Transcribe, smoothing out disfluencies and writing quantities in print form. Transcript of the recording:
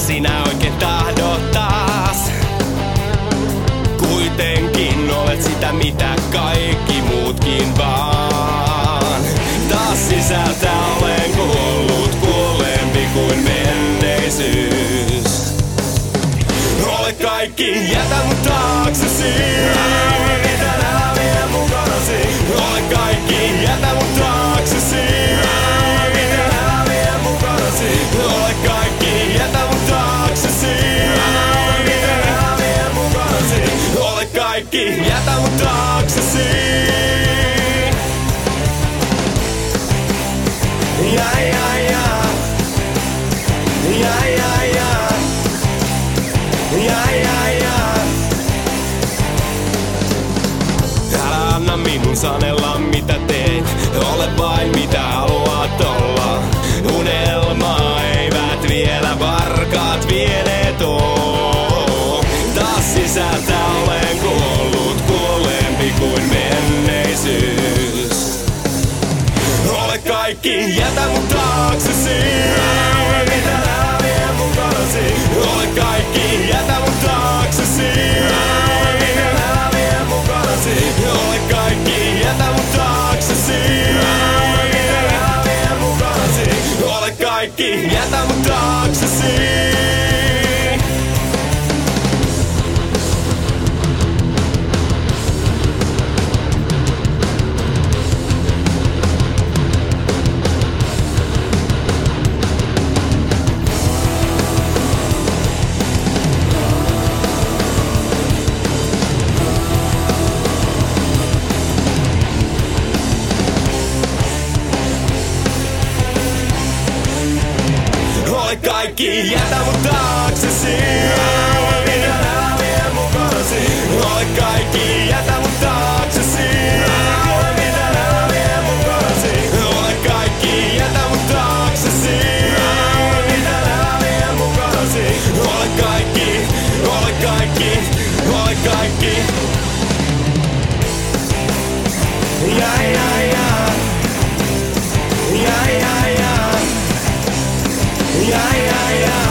sinä oikein tahdot taas. Kuitenkin olet sitä mitä kaikki muutkin vaan. Taas sisältä olen kuollut, kuolleempi kuin menneisyys. Ole kaikki, jätä mut taaksesi. Älä vie mukanasi. Ole kaikki, jätä mut taaksesi. Älä vie mukanasi. Ole kaikki, jätä mut taaksesi. Älä vie mukanasi. Ole kaikki, jätä mut taaksesi. Ja ja ja. Ja ja ja. Ja ja ja. Älä anna minun sanella mitä teet. Ole vain mitä haluat olla. Unelmaa eivät vielä varkaat vieneet oo. Taas sisältä olen kuollut, kuolleempi kuin menneisyys. Ole kaikki, jätä mut taaksesi. Älä vie mukanasi. Ole kaikki, jätä mut taaksesi. Älä vie mukanasi. Ole kaikki, jätä mut taaksesi. Älä vie mukanasi. Ole kaikki, jätä mut taaksesi. Ole kaikki, jätä mut taaksesi. Älä vie mukanasi. Ole kaikki, jätä mut taaksesi. Älä vie mukanasi. Ole kaikki, jätä mut taaksesi. Älä vie mukanasi. Ole kaikki, ole kaikki, ole kaikki. Ja ja ja. Ja ja ja. Ja ja ja.